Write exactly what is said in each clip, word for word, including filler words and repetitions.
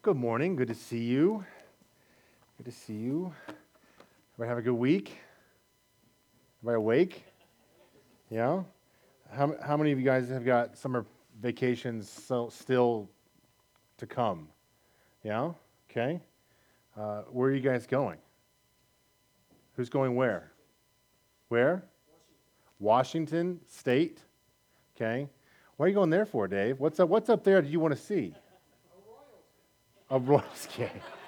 Good morning. Good to see you. Good to see you. Everybody have a good week? Everybody awake? Yeah? How, how many of you guys have got summer vacations so, still to come? Yeah? Okay. Uh, where are you guys going? Who's going where? Where? Washington State. Okay. What are you going there for, Dave? What's up, what's up there that you want to see? A Royals game.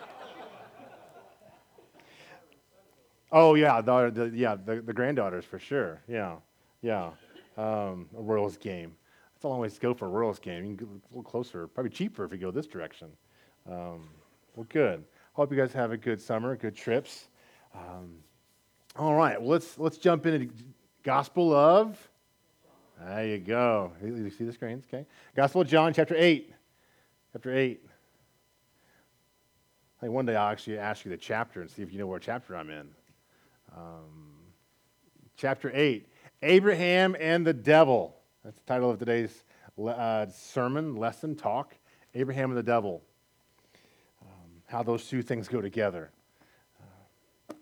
Oh yeah, the, the yeah the, the granddaughters for sure. Yeah, yeah. Um, a Royals game. That's a long ways to go for a Royals game. You can go a little closer, probably cheaper if you go this direction. Um, well, good. Hope you guys have a good summer, good trips. Um, all right, well, let's let's jump into the Gospel of. There you go. You see the screens, okay? Gospel of John, chapter eight. Chapter eight. I think one day I'll actually ask you the chapter and see if you know what chapter I'm in. Um, chapter eight, Abraham and the devil. That's the title of today's uh, sermon, lesson, talk. Abraham and the devil. Um, how those two things go together. Uh,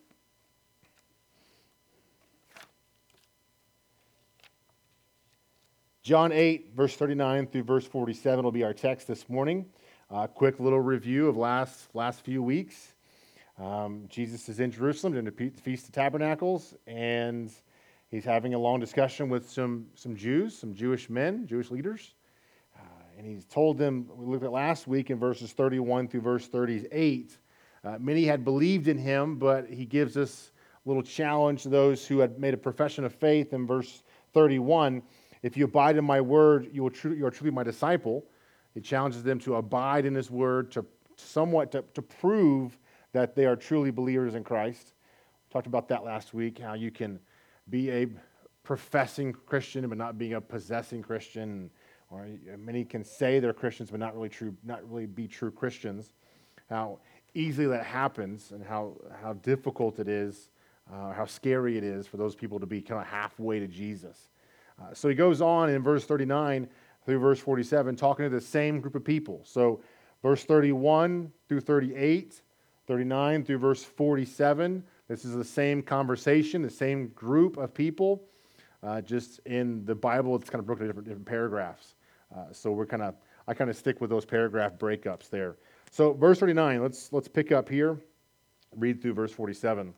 John eight, verse thirty-nine through verse forty-seven will be our text this morning. A uh, quick little review of last last few weeks. Um, Jesus is in Jerusalem during the Feast of Tabernacles, and he's having a long discussion with some, some Jews, some Jewish men, Jewish leaders. Uh, and he's told them, we looked at last week in verses thirty-one through verse thirty-eight, uh, many had believed in him, but he gives us a little challenge to those who had made a profession of faith in verse thirty-one. If you abide in my word, you, will tru- you are truly my disciple. It challenges them to abide in his word, to somewhat to, to prove that they are truly believers in Christ. We talked about that last week, how you can be a professing Christian but not being a possessing Christian, or many can say they're Christians but not really true, not really be true Christians. How easily that happens, and how how difficult it is, uh, how scary it is for those people to be kind of halfway to Jesus. Uh, so he goes on in verse thirty-nine through verse forty-seven, talking to the same group of people. So verse thirty-one through thirty-eight, thirty-nine through verse forty-seven, this is the same conversation, the same group of people. Uh, just in the Bible, it's kind of broken into different, different paragraphs. Uh, so we're kind of, I kind of stick with those paragraph breakups there. So verse thirty-nine, let's let's pick up here, read through verse forty-seven.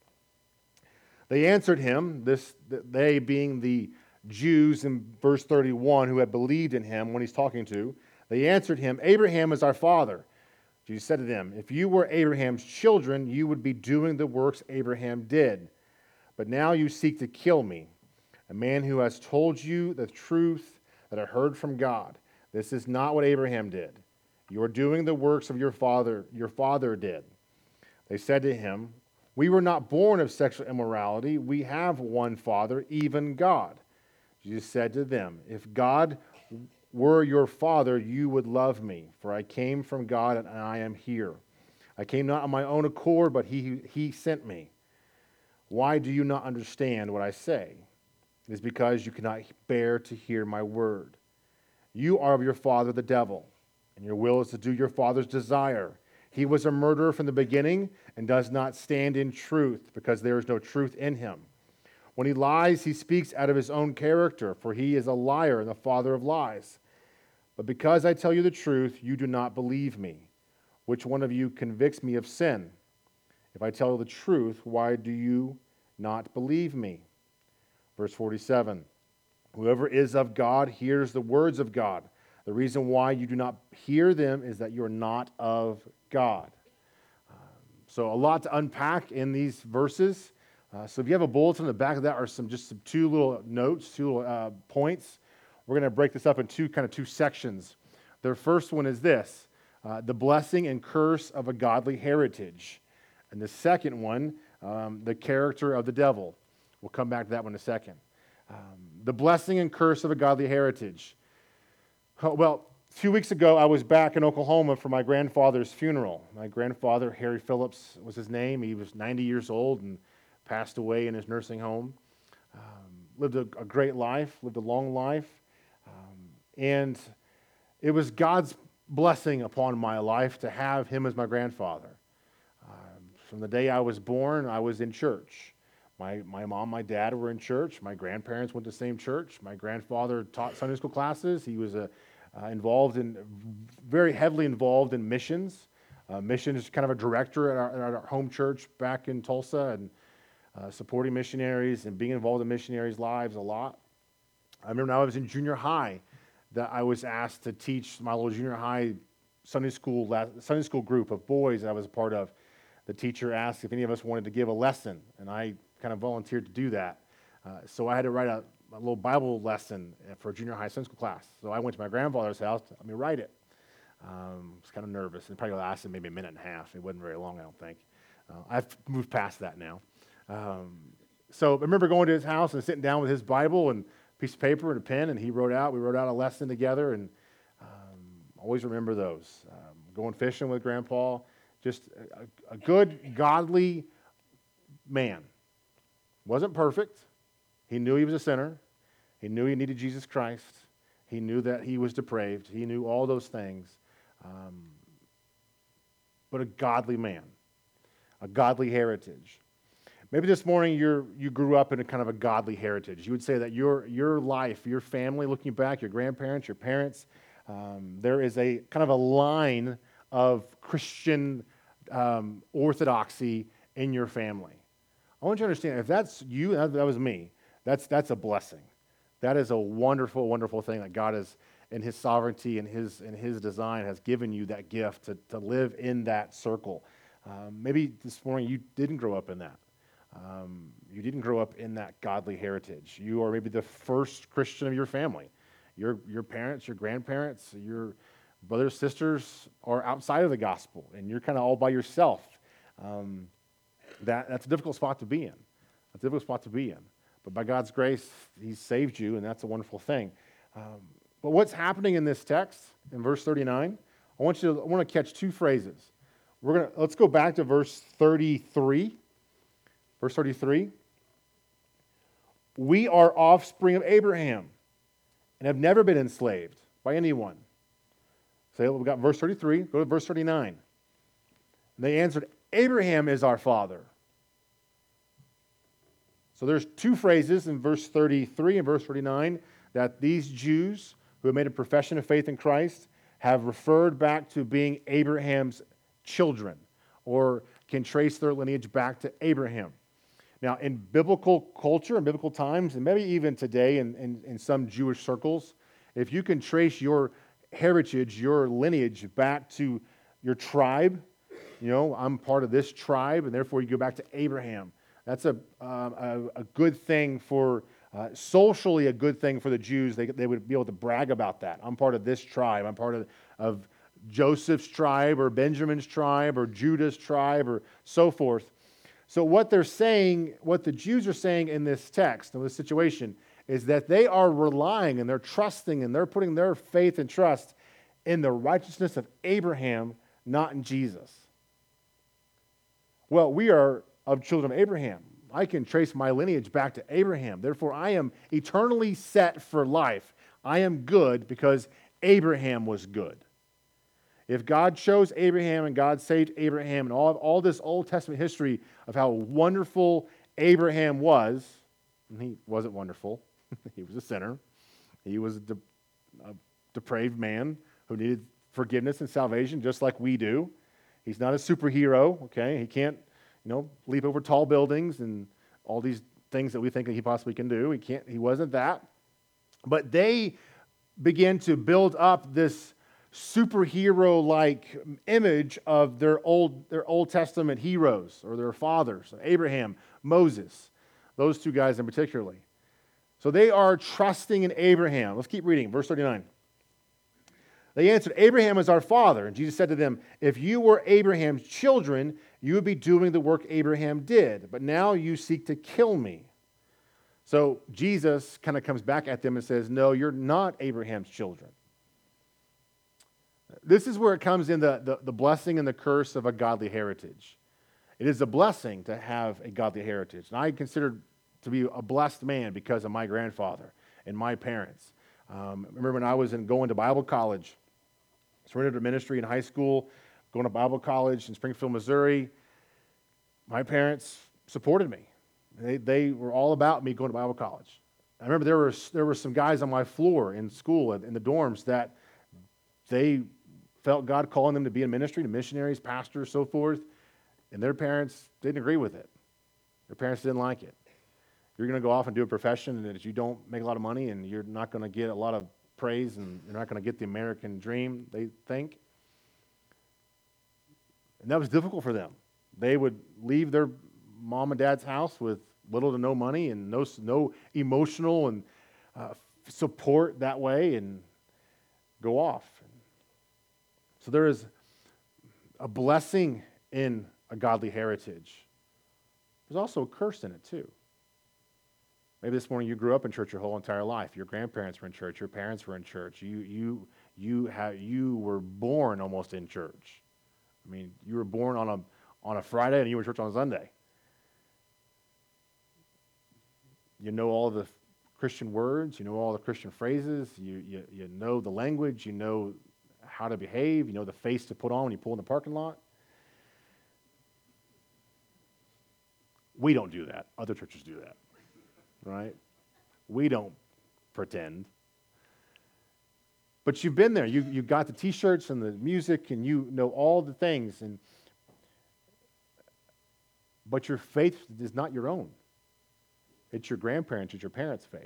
They answered him, this they being the Jews in verse thirty-one who had believed in him when he's talking to. They answered him, Abraham is our father. Jesus said to them, if you were Abraham's children, you would be doing the works Abraham did. But now you seek to kill me, a man who has told you the truth that I heard from God. This is not what Abraham did. You are doing the works of your father, your father did. They said to him, we were not born of sexual immorality. We have one Father, even God. Jesus said to them, if God were your father, you would love me, for I came from God and I am here. I came not on my own accord, but he, he sent me. Why do you not understand what I say? It is because you cannot bear to hear my word. You are of your father the devil, and your will is to do your father's desire. He was a murderer from the beginning and does not stand in truth, because there is no truth in him. When he lies, he speaks out of his own character, for he is a liar and the father of lies. But because I tell you the truth, you do not believe me. Which one of you convicts me of sin? If I tell you the truth, why do you not believe me? Verse forty-seven, whoever is of God hears the words of God. The reason why you do not hear them is that you are not of God. Um, so a lot to unpack in these verses. Uh, so if you have a bulletin in the back of that are some just some two little notes, two little uh, points. We're going to break this up in two kind of two sections. The first one is this, uh, the blessing and curse of a godly heritage. And the second one, um, the character of the devil. We'll come back to that one in a second. Um, the blessing and curse of a godly heritage. Oh, well, a few weeks ago, I was back in Oklahoma for my grandfather's funeral. My grandfather, Harry Phillips was his name. He was ninety years old and passed away in his nursing home. Um, lived a, a great life, lived a long life. Um, and it was God's blessing upon my life to have him as my grandfather. Um, from the day I was born, I was in church. My, my mom, my dad were in church. My grandparents went to the same church. My grandfather taught Sunday school classes. He was a, uh, involved in, very heavily involved in missions. Uh, missions, kind of a director at our, at our home church back in Tulsa, and uh, supporting missionaries and being involved in missionaries' lives a lot. I remember when I was in junior high that I was asked to teach my little junior high Sunday school Sunday school group of boys that I was a part of. The teacher asked if any of us wanted to give a lesson, and I kind of volunteered to do that. Uh, so I had to write a, a little Bible lesson for a junior high Sunday school class. So I went to my grandfather's house to let me write it. Um, I was kind of nervous, and probably lasted maybe a minute and a half. It wasn't very long, I don't think. Uh, I've moved past that now. Um, so I remember going to his house and sitting down with his Bible and a piece of paper and a pen, and he wrote out, we wrote out a lesson together, and um, always remember those. Um, going fishing with Grandpa, just a, a good, godly man. Wasn't perfect. He knew he was a sinner. He knew he needed Jesus Christ. He knew that he was depraved. He knew all those things. Um, but a godly man, a godly heritage. Maybe this morning you're, you grew up in a kind of a godly heritage. You would say that your, your life, your family, looking back, your grandparents, your parents, um, there is a kind of a line of Christian um, orthodoxy in your family. I want you to understand, if that's you, that, that was me, that's, that's a blessing. That is a wonderful, wonderful thing that God has, in his sovereignty and his, and his design, has given you that gift to, to live in that circle. Um, maybe this morning you didn't grow up in that. Um, you didn't grow up in that godly heritage. You are maybe the first Christian of your family. Your, your parents, your grandparents, your brothers, sisters are outside of the gospel, and you're kind of all by yourself. Um, that, that's a difficult spot to be in. That's a difficult spot to be in. But by God's grace, he's saved you, and that's a wonderful thing. Um, but what's happening in this text, in verse thirty-nine, I want you to, I want to catch two phrases. We're gonna, let's go back to verse thirty-three. Verse thirty-three. We are offspring of Abraham and have never been enslaved by anyone. So we got verse thirty-three. Go to verse thirty-nine. And they answered, Abraham is our father. So there's two phrases in verse thirty-three and verse thirty-nine that these Jews who have made a profession of faith in Christ have referred back to being Abraham's children, or can trace their lineage back to Abraham. Now, in biblical culture and biblical times, and maybe even today in, in, in some Jewish circles, if you can trace your heritage, your lineage back to your tribe, you know, I'm part of this tribe, and therefore you go back to Abraham. That's a, uh, a, a good thing for, uh, socially a good thing for the Jews. They, they would be able to brag about that. I'm part of this tribe. I'm part of, of Joseph's tribe or Benjamin's tribe or Judah's tribe or so forth. So what they're saying, what the Jews are saying in this text, in this situation, is that they are relying and they're trusting and they're putting their faith and trust in the righteousness of Abraham, not in Jesus. Well, we are of children of Abraham. I can trace my lineage back to Abraham. Therefore, I am eternally set for life. I am good because Abraham was good. If God chose Abraham and God saved Abraham and all, all this Old Testament history of how wonderful Abraham was, and he wasn't wonderful. He was a sinner. He was a, de- a depraved man who needed forgiveness and salvation just like we do. He's not a superhero, okay? He can't, you know, leap over tall buildings and all these things that we think that he possibly can do. He can't, he wasn't that. But they began to build up this superhero-like image of their old, their Old Testament heroes or their fathers, Abraham, Moses, those two guys in particular. So they are trusting in Abraham. Let's keep reading, verse thirty-nine. They answered, Abraham is our father. And Jesus said to them, if you were Abraham's children, you would be doing the work Abraham did. But now you seek to kill me. So Jesus kind of comes back at them and says, no, you're not Abraham's children. This is where it comes in the, the, the blessing and the curse of a godly heritage. It is a blessing to have a godly heritage. And I consider to be a blessed man because of my grandfather and my parents. Um, I remember when I was in, going to Bible college, surrendered to ministry in high school, going to Bible college in Springfield, Missouri. My parents supported me. They, they were all about me going to Bible college. I remember there were, there were some guys on my floor in school, in the dorms, that they felt God calling them to be in ministry, to missionaries, pastors, so forth, and their parents didn't agree with it. Their parents didn't like it. You're going to go off and do a profession and that you don't make a lot of money and you're not going to get a lot of praise and you're not going to get the American dream, they think. And that was difficult for them. They would leave their mom and dad's house with little to no money and no, no emotional and uh, support that way and go off. So there is a blessing in a godly heritage. There's also a curse in it too. Maybe this morning you grew up in church your whole entire life. Your grandparents were in church. Your parents were in church. You, you, you, have, you were born almost in church. I mean, you were born on a, on a Friday and you were in church on a Sunday. You know all the Christian words. You know all the Christian phrases. You, you, you know the language. You know how to behave. You know the face to put on when you pull in the parking lot. We don't do that. Other churches do that. Right? We don't pretend. But you've been there. You you got the T-shirts and the music, and you know all the things. And but your faith is not your own. It's your grandparents, it's your parents' faith.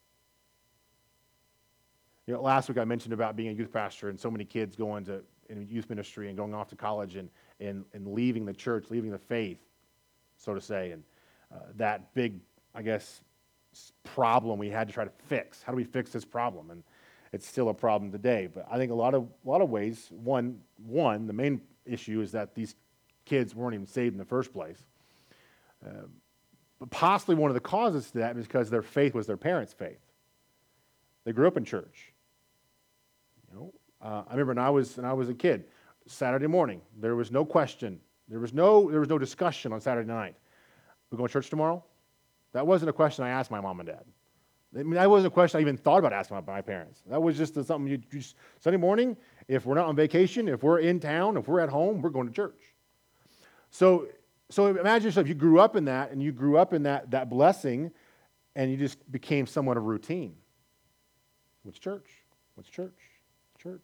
You know, last week I mentioned about being a youth pastor and so many kids going to in youth ministry and going off to college and and, and leaving the church, leaving the faith, so to say, and uh, that big, I guess, problem we had to try to fix. How do we fix this problem? And it's still a problem today. But I think a lot of a lot of ways. One, one, the main issue is that these kids weren't even saved in the first place. Uh, but possibly one of the causes to that is because their faith was their parents' faith. They grew up in church. You know, uh, I remember when I was when I was a kid, Saturday morning, there was no question. There was no there was no discussion on Saturday night. We going to church tomorrow? That wasn't a question I asked my mom and dad. I mean, that wasn't a question I even thought about asking my, my parents. That was just something you just, Sunday morning, if we're not on vacation, if we're in town, if we're at home, we're going to church. So, so imagine yourself, you grew up in that, and you grew up in that, that blessing, and you just became somewhat of a routine. What's church? What's church? Church.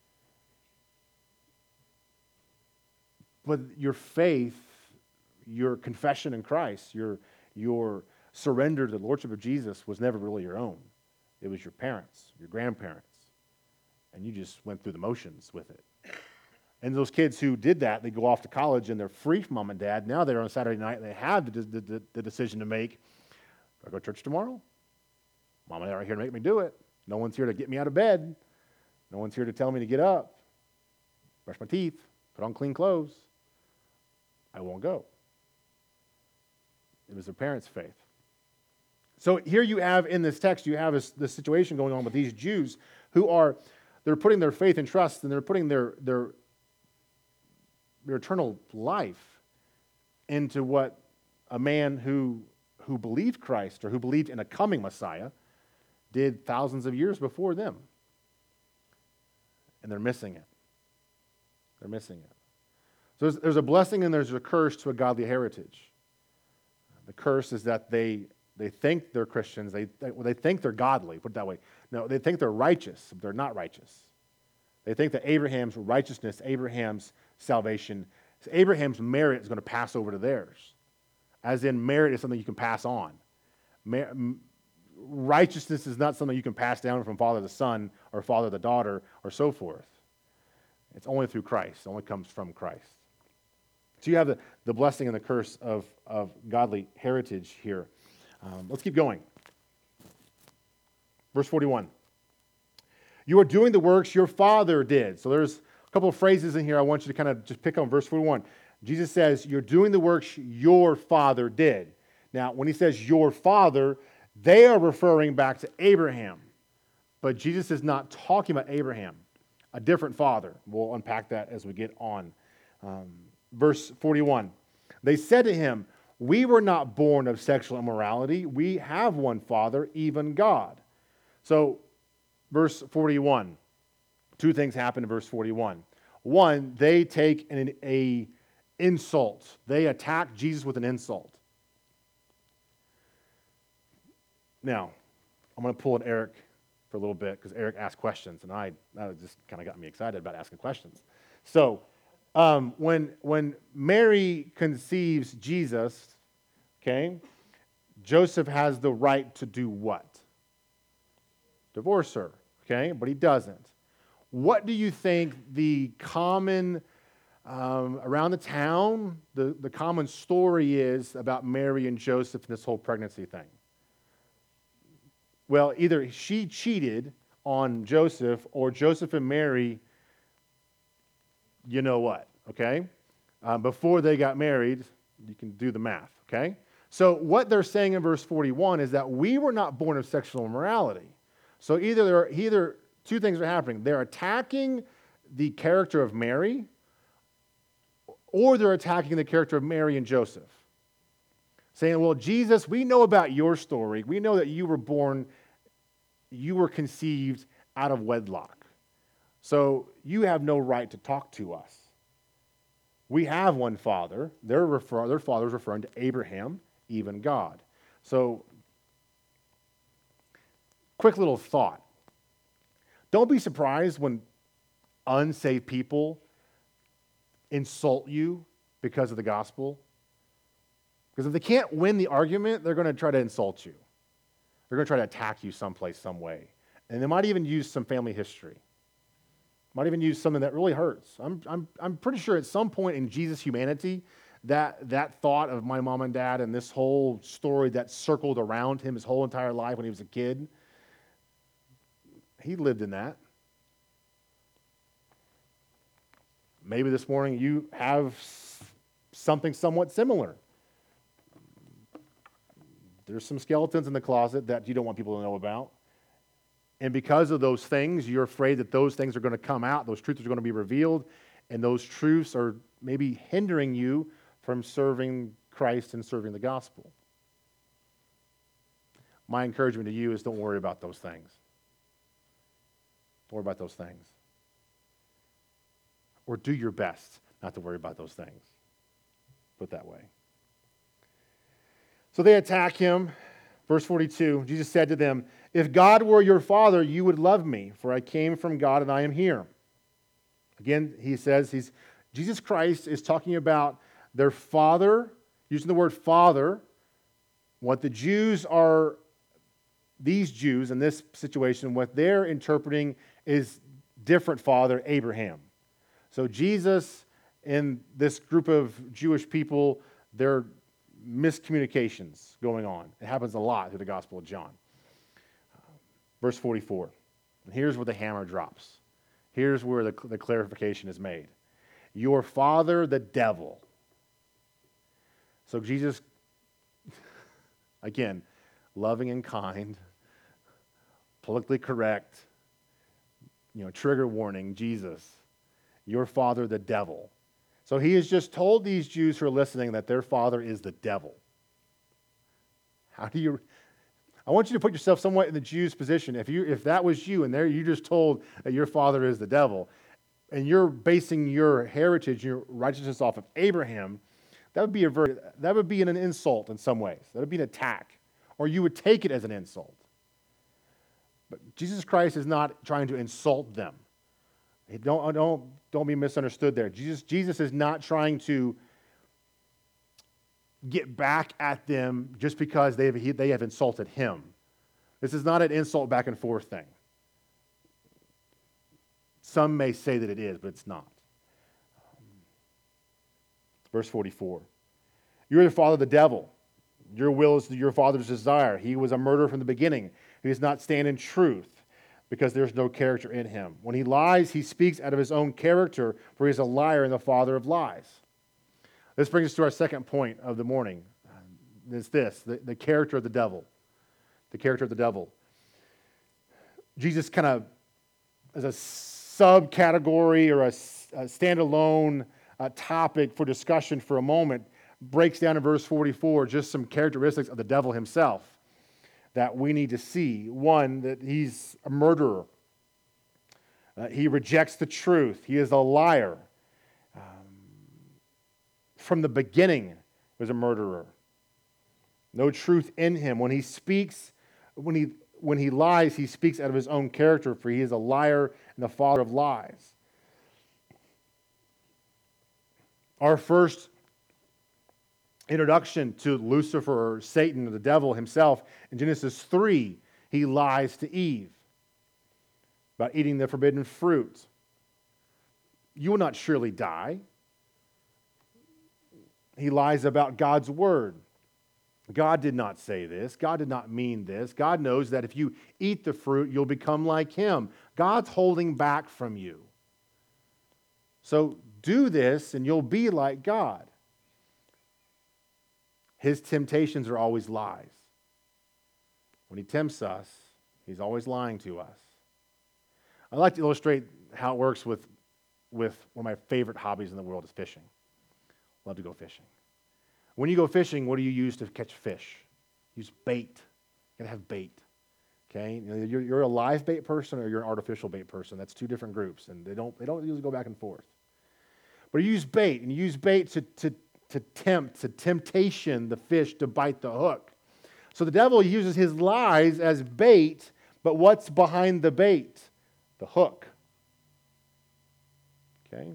But your faith, your confession in Christ, your your surrender to the Lordship of Jesus was never really your own. It was your parents, your grandparents, and you just went through the motions with it. And those kids who did that, they go off to college and they're free from mom and dad. Now they're on Saturday night and they have the, the, the, the decision to make. Do I go to church tomorrow? Mom and dad aren't here to make me do it. No one's here to get me out of bed. No one's here to tell me to get up, brush my teeth, put on clean clothes. I won't go. It was their parents' faith. So here you have in this text, you have this, this situation going on with these Jews who are, they're putting their faith and trust and they're putting their, their, their eternal life into what a man who, who believed Christ or who believed in a coming Messiah did thousands of years before them. And they're missing it. They're missing it. So there's, there's a blessing and there's a curse to a godly heritage. The curse is that they they think they're Christians. They, they, well, they think they're godly, put it that way. No, they think they're righteous, but they're not righteous. They think that Abraham's righteousness, Abraham's salvation, Abraham's merit is going to pass over to theirs. As in, merit is something you can pass on. Mer- righteousness is not something you can pass down from father to son or father to daughter or so forth. It's only through Christ. It only comes from Christ. So you have the, the blessing and the curse of, of godly heritage here. Um, let's keep going. Verse forty-one. You are doing the works your father did. So there's a couple of phrases in here I want you to kind of just pick on. Verse forty-one. Jesus says, you're doing the works your father did. Now, when he says your father, they are referring back to Abraham. But Jesus is not talking about Abraham, a different father. We'll unpack that as we get on. Um, verse forty-one. They said to him, we were not born of sexual immorality. We have one Father, even God. So, verse forty-one. two things happen in verse forty-one. One, they take an a insult. They attack Jesus with an insult. Now, I'm going to pull at Eric for a little bit because Eric asked questions, and I that just kind of got me excited about asking questions. So, um, when when Mary conceives Jesus, okay, Joseph has the right to do what? Divorce her, okay, but he doesn't. What do you think the common um, around the town, the, the common story is about Mary and Joseph and this whole pregnancy thing? Well, either she cheated on Joseph or Joseph and Mary, you know what, okay? Um, before they got married, you can do the math, okay? So what they're saying in verse forty-one is that we were not born of sexual immorality. So either they're, either two things are happening. They're attacking the character of Mary, or they're attacking the character of Mary and Joseph. Saying, well, Jesus, we know about your story. We know that you were born, you were conceived out of wedlock. So you have no right to talk to us. We have one father. Their, refer, their father is referring to Abraham, even God. So, quick little thought. Don't be surprised when unsaved people insult you because of the gospel. Because if they can't win the argument, they're going to try to insult you. They're going to try to attack you someplace, some way. And they might even use some family history. Might even use something that really hurts. I'm, I'm, I'm pretty sure at some point in Jesus' humanity, that, that thought of my mom and dad and this whole story that circled around him his whole entire life when he was a kid, he lived in that. Maybe this morning you have something somewhat similar. There's some skeletons in the closet that you don't want people to know about. And because of those things, you're afraid that those things are going to come out, those truths are going to be revealed, and those truths are maybe hindering you from serving Christ and serving the gospel. My encouragement to you is don't worry about those things. Don't worry about those things. Or do your best not to worry about those things. Put it that way. So they attack him. Verse forty-two, Jesus said to them, "If God were your father, you would love me, for I came from God and I am here." Again, he says, he's, Jesus Christ is talking about their father, using the word father. What the Jews are, these Jews in this situation, what they're interpreting is different father, Abraham. So Jesus and this group of Jewish people, they're miscommunications going on. It happens a lot through the Gospel of John. Verse forty-four. And here's where the hammer drops. Here's where the, the clarification is made. Your father, the devil. So Jesus, again, loving and kind, politically correct, you know, trigger warning, Jesus, your father, the devil. So he has just told these Jews who are listening that their father is the devil. How do you... I want you to put yourself somewhat in the Jews' position. If you, if that was you and there you just told that your father is the devil, and you're basing your heritage, your righteousness off of Abraham, that would be a very, that would be an insult in some ways. That would be an attack, or you would take it as an insult. But Jesus Christ is not trying to insult them. Don't, don't, don't be misunderstood there. Jesus, Jesus is not trying to get back at them just because they have, they have insulted him. This is not an insult back and forth thing. Some may say that it is, but it's not. Verse forty-four. You're the father of the devil. Your will is your father's desire. He was a murderer from the beginning. He does not stand in truth, because there's no character in him. When he lies, he speaks out of his own character, for he is a liar and the father of lies. This brings us to our second point of the morning. It's this, the, the character of the devil. The character of the devil. Jesus kind of, as a subcategory or a, a standalone uh, topic for discussion for a moment, breaks down in verse forty-four just some characteristics of the devil himself that we need to see. One, that he's a murderer. Uh, he rejects the truth. He is a liar. Um, from the beginning, he was a murderer. No truth in him. When he speaks, when he when he lies, he speaks out of his own character, for he is a liar and the father of lies. Our first introduction to Lucifer, or Satan, or the devil himself, in Genesis three, he lies to Eve about eating the forbidden fruit. You will not surely die. He lies about God's word. God did not say this. God did not mean this. God knows that if you eat the fruit, you'll become like him. God's holding back from you. So do this and you'll be like God. His temptations are always lies. When he tempts us, he's always lying to us. I like to illustrate how it works with, with one of my favorite hobbies in the world is fishing. Love to go fishing. When you go fishing, what do you use to catch fish? Use bait. You gotta have bait. Okay? You know, you're, you're a live bait person or you're an artificial bait person. That's two different groups, and they don't they don't usually go back and forth. But you use bait, and you use bait to, to, to tempt, to temptation the fish to bite the hook. So the devil uses his lies as bait, but what's behind the bait? The hook. Okay?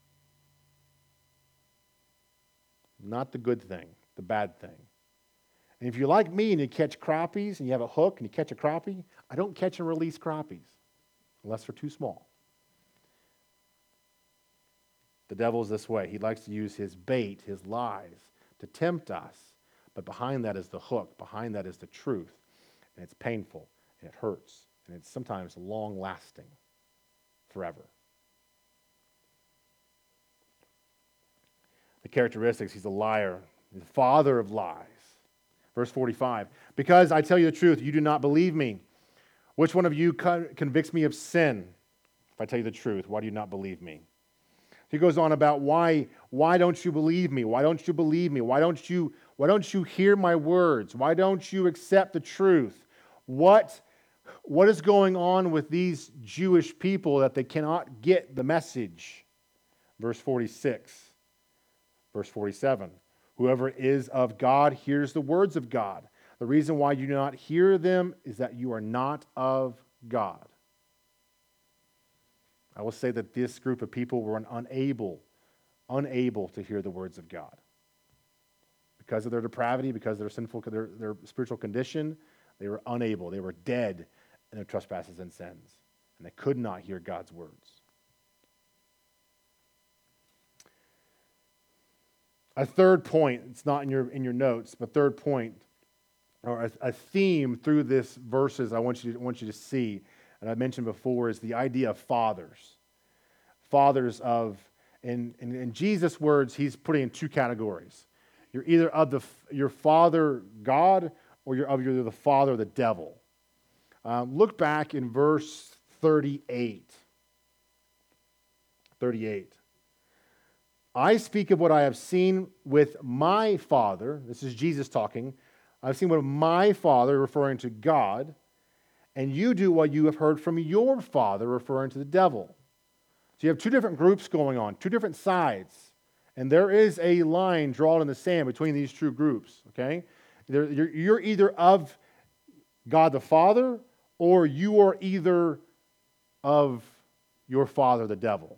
Not the good thing, the bad thing. And if you're like me and you catch crappies and you have a hook and you catch a crappie, I don't catch and release crappies unless they're too small. The devil is this way. He likes to use his bait, his lies, to tempt us. But behind that is the hook. Behind that is the truth. And it's painful and it hurts. And it's sometimes long-lasting, forever. The characteristics, he's a liar, he's the father of lies. Verse forty-five, because I tell you the truth, you do not believe me. Which one of you convicts me of sin? If I tell you the truth, why do you not believe me? He goes on about why, why don't you believe me? Why don't you believe me? Why don't you, why don't you hear my words? Why don't you accept the truth? What, what is going on with these Jewish people that they cannot get the message? Verse forty-six. Verse forty-seven, whoever is of God hears the words of God. The reason why you do not hear them is that you are not of God. I will say that this group of people were unable, unable to hear the words of God. Because of their depravity, because of their sinful, their, their spiritual condition, they were unable. They were dead in their trespasses and sins. And they could not hear God's words. A third point, it's not in your in your notes, but third point, or a, a theme through this verses I want you to, want you to see, and I mentioned before, is the idea of fathers. Fathers of, in, in, in Jesus' words, he's putting in two categories. You're either of the your father God, or you're of you're the father of the devil. Um, look back in verse thirty-eight. thirty-eight. I speak of what I have seen with my Father. This is Jesus talking. I've seen what my Father, referring to God, and you do what you have heard from your father, referring to the devil. So you have two different groups going on, two different sides, and there is a line drawn in the sand between these two groups, okay? You're either of God the Father, or you are either of your father, the devil.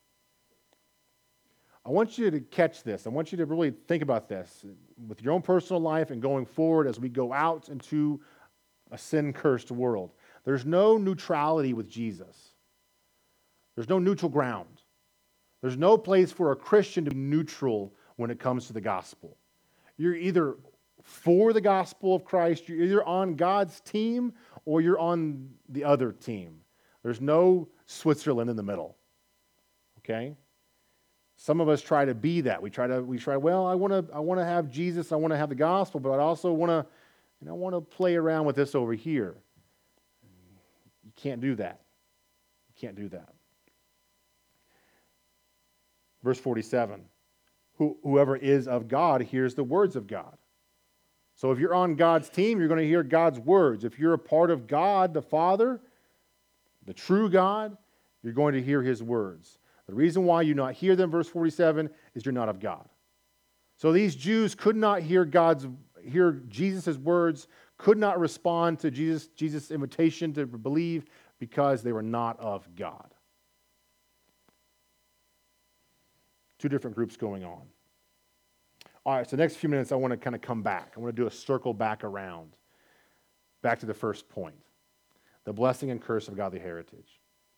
I want you to catch this. I want you to really think about this with your own personal life and going forward as we go out into a sin-cursed world. There's no neutrality with Jesus. There's no neutral ground. There's no place for a Christian to be neutral when it comes to the gospel. You're either for the gospel of Christ, you're either on God's team or you're on the other team. There's no Switzerland in the middle. Okay? Some of us try to be that. We try to, we try, well, I want to I want to have Jesus, I want to have the gospel, but I also want to, you know, want to play around with this over here. You can't do that. You can't do that. Verse forty-seven. Who, whoever is of God hears the words of God. So if you're on God's team, you're going to hear God's words. If you're a part of God, the Father, the true God, You're going to hear his words. The reason why you not hear them, verse forty-seven, is you're not of God. So these Jews could not hear God's, hear Jesus' words, could not respond to Jesus, Jesus' invitation to believe because they were not of God. Two different groups going on. All right, so the next few minutes I want to kind of come back. I want to do a circle back around, back to the first point, the blessing and curse of godly heritage.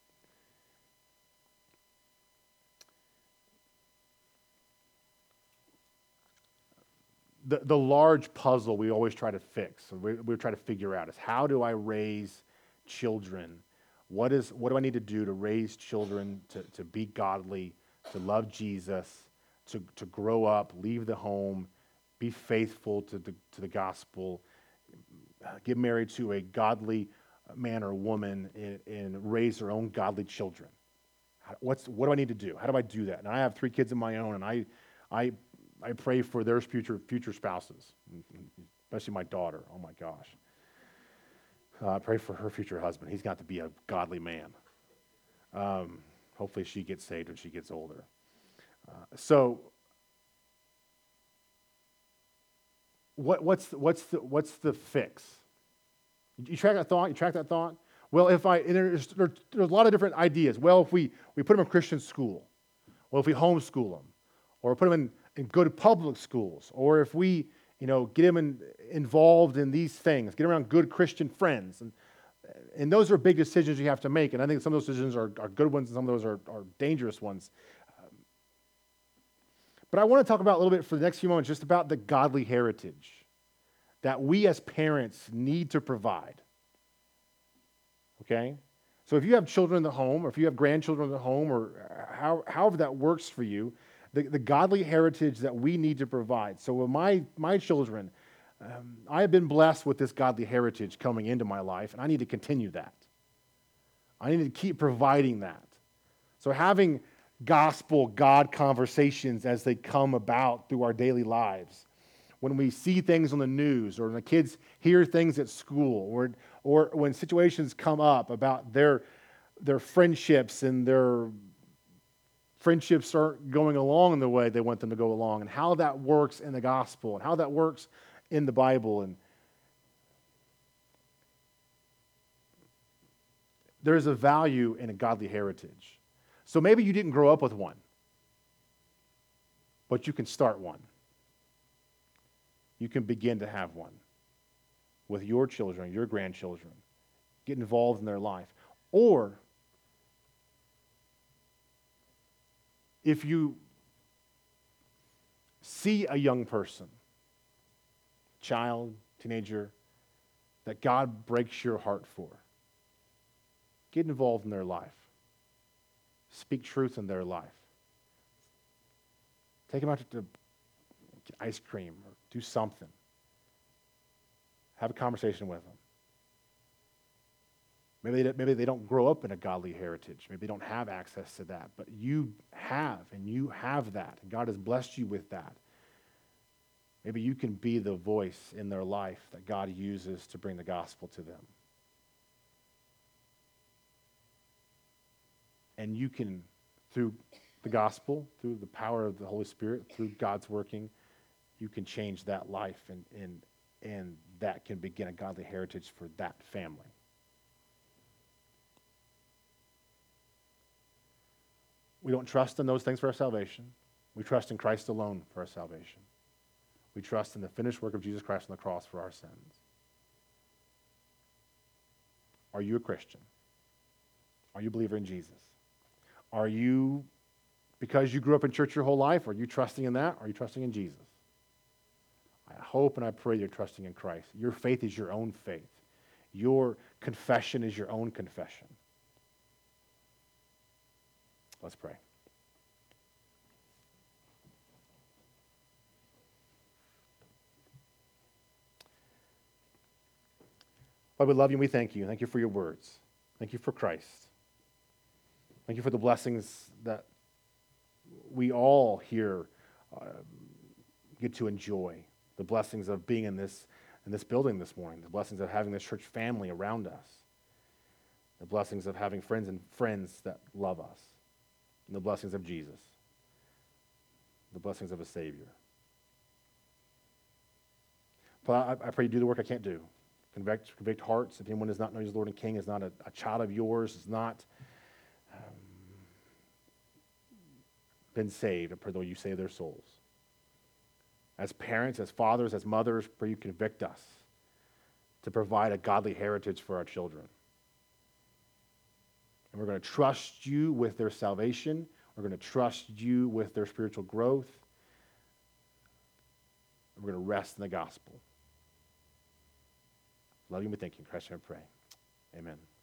The, the large puzzle we always try to fix, we, we try to figure out is how do I raise children? What is what do I need to do to raise children to, to be godly, to love Jesus, to, to grow up, leave the home, be faithful to the, to the gospel, get married to a godly man or woman, and, and raise their own godly children? What's, what do I need to do? How do I do that? And I have three kids of my own, and I, I, I pray for their future future spouses, especially my daughter. Oh my gosh. Uh, I pray for her future husband. He's got to be a godly man. Um, hopefully she gets saved when she gets older. Uh, so, what, what's the, what's the what's the fix? You track that thought. You track that thought. Well, if I and there's, there's there's a lot of different ideas. Well, if we we put them in Christian school, well, if we homeschool them, or put them in, in good public schools, or if we you know get them in, involved in these things, get around good Christian friends, and and those are big decisions you have to make. And I think some of those decisions are, are good ones, and some of those are, are dangerous ones. But I want to talk about a little bit for the next few moments just about the godly heritage that we as parents need to provide. Okay? So if you have children in the home, or if you have grandchildren in the home, or how, however that works for you, the, the godly heritage that we need to provide. So with my, my children, um, I have been blessed with this godly heritage coming into my life, and I need to continue that. I need to keep providing that. So having gospel, God conversations as they come about through our daily lives. When we see things on the news, or when the kids hear things at school, or or when situations come up about their their friendships and their friendships aren't going along the way they want them to go along, and how that works in the gospel, and how that works in the Bible. And there's a value in a godly heritage. So maybe you didn't grow up with one, but you can start one. You can begin to have one with your children, your grandchildren. Get involved in their life. Or if you see a young person, child, teenager, that God breaks your heart for, get involved in their life. Speak truth in their life. Take them out to get ice cream or do something. Have a conversation with them. Maybe they, maybe they don't grow up in a godly heritage. Maybe they don't have access to that. But you have, and you have that. And God has blessed you with that. Maybe you can be the voice in their life that God uses to bring the gospel to them. And you can, through the gospel, through the power of the Holy Spirit, through God's working, you can change that life, and, and, and that can begin a godly heritage for that family. We don't trust in those things for our salvation. We trust in Christ alone for our salvation. We trust in the finished work of Jesus Christ on the cross for our sins. Are you a Christian? Are you a believer in Jesus? Are you, because you grew up in church your whole life, are you trusting in that? Are you trusting in Jesus? I hope and I pray you're trusting in Christ. Your faith is your own faith. Your confession is your own confession. Let's pray. Lord, we love you and we thank you. Thank you for your words. Thank you for Christ. Thank you for the blessings that we all here uh, get to enjoy. The blessings of being in this, in this building this morning. The blessings of having this church family around us. the blessings of having friends and friends that love us, and the blessings of Jesus, the blessings of a Savior. Father, I, I pray you do the work I can't do. Convict, convict hearts. If anyone does not know you as Lord and King, is not a, a child of yours, is not um, been saved, I pray that you save their souls. As parents, as fathers, as mothers, pray you convict us to provide a godly heritage for our children. And we're going to trust you with their salvation. We're going to trust you with their spiritual growth. And we're going to rest in the gospel. Love you and we thank you. In Christ's name I pray. Amen.